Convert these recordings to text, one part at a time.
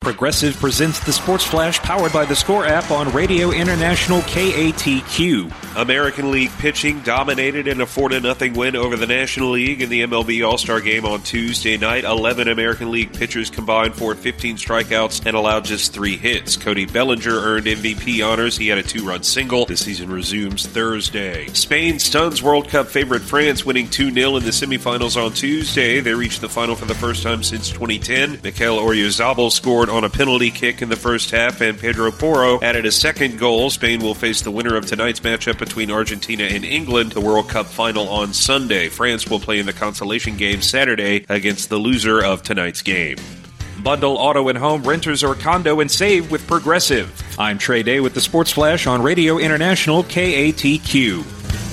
Progressive presents the Sports Flash powered by the Score app on Radio International KATQ. American League pitching dominated in a 4-0 win over the National League in the MLB All-Star Game on Tuesday night. 11 American League pitchers combined for 15 strikeouts and allowed just 3 hits. Cody Bellinger earned MVP honors. He had a 2-run single. The season resumes Thursday. Spain stuns World Cup favorite France, winning 2-0 in the semifinals on Tuesday. They reached the final for the first time since 2010. Mikel Oyarzabal scored on a penalty kick in the first half, and Pedro Porro added a second goal. Spain will face the winner of tonight's matchup between Argentina and England, the World Cup final on Sunday. France will play in the consolation game Saturday against the loser of tonight's game. Bundle auto and home, renters or condo, and save with Progressive. I'm Trey Day with the Sports Flash on Radio International KATQ.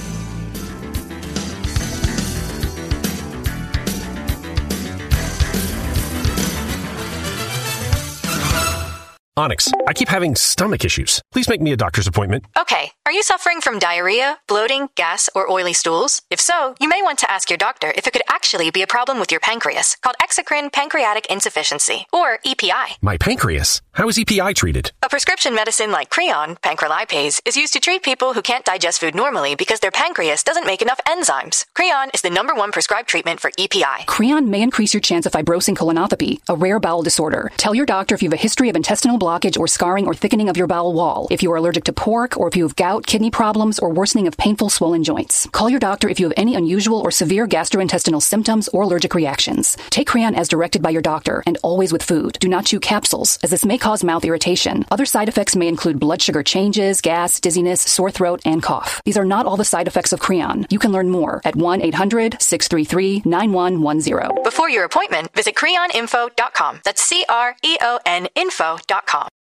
Onyx, I keep having stomach issues. Please make me a doctor's appointment. Okay, are you suffering from diarrhea, bloating, gas, or oily stools? If so, you may want to ask your doctor if it could actually be a problem with your pancreas, called exocrine pancreatic insufficiency, or EPI. My pancreas? How is EPI treated? A prescription medicine like Creon, pancrelipase, is used to treat people who can't digest food normally because their pancreas doesn't make enough enzymes. Creon is the #1 prescribed treatment for EPI. Creon may increase your chance of fibrosing colonopathy, a rare bowel disorder. Tell your doctor if you have a history of intestinal blockage or scarring or thickening of your bowel wall, if you are allergic to pork, or if you have gout, kidney problems, or worsening of painful swollen joints. Call your doctor if you have any unusual or severe gastrointestinal symptoms or allergic reactions. Take Creon as directed by your doctor, and always with food. Do not chew capsules, as this may cause mouth irritation. Other side effects may include blood sugar changes, gas, dizziness, sore throat, and cough. These are not all the side effects of Creon. You can learn more at 1-800-633-9110. Before your appointment, visit creoninfo.com. That's CREON info.com.